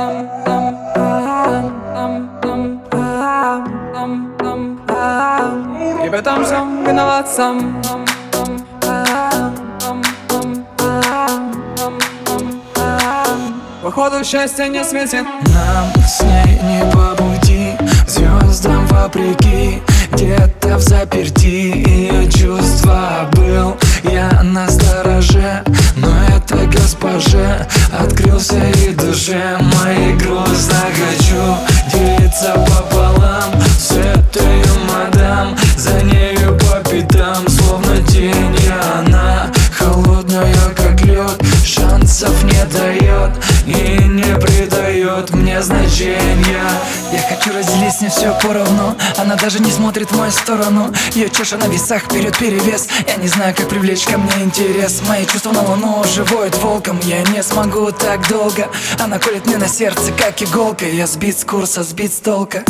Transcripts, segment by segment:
И в этом всем виноват сам. Походу счастье не светит нам с ней не по пути, звездам вопреки. Где-то взаперти ее чувства был я настороже, но это госпоже открылся и душе моей грустно. Хочу делиться пополам с этой мадам, за нею по пятам, словно тень. И она холодная, как лед, шансов не дает и не придает мне значения. Я хочу разделить с ней все поровну, она даже не смотрит в мою сторону. Ее чаша на весах, вперед перевес. Я не знаю, как привлечь ко мне интерес. Мои чувства на луну живут волком. Я не смогу так долго, она колет мне на сердце, как иголка. Я сбит с курса, сбит с толка.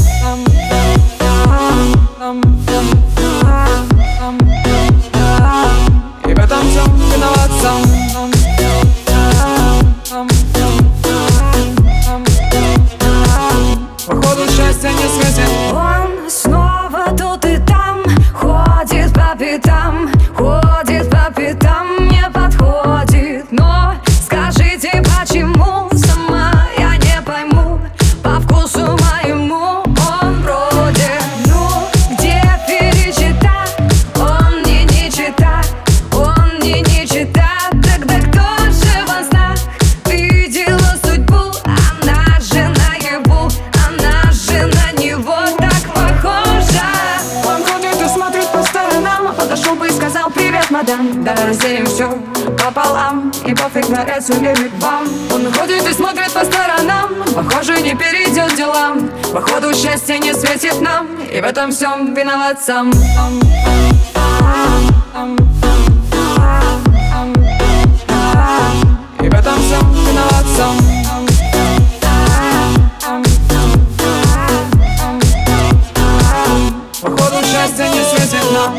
И в этом всем виноват сам. Походу счастье не светит. Он снова тут и там, ходит по пятам, ходит по пятам, не подходит. Но скажите, почему, сама я не пойму, по вкусу моему он вроде, ну, где перечитать, он мне не читает, он мне не читает. Тогда кто же во снах видела судьбу, она же наяву, она же на него так похожа. Он ходит и смотрит по сторонам, Подошел бы и сказал: привет, мадам, давай разделим все пополам, и пофиг на это или вам. Он ходит и смотрит по сторонам, похоже, не перейдет делам. Походу счастье не светит нам, и в этом всем виноват сам. И в этом всем виноват сам. Походу счастье не светит нам.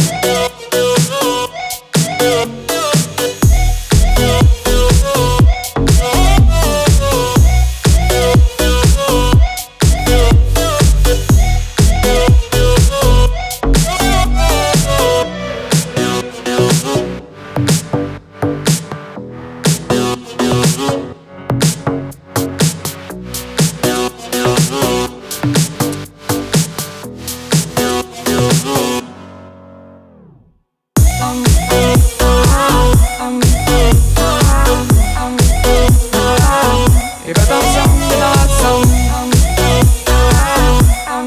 И в этом всем виноват сам.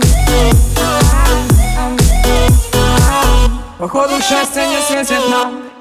Походу счастье не светит нам.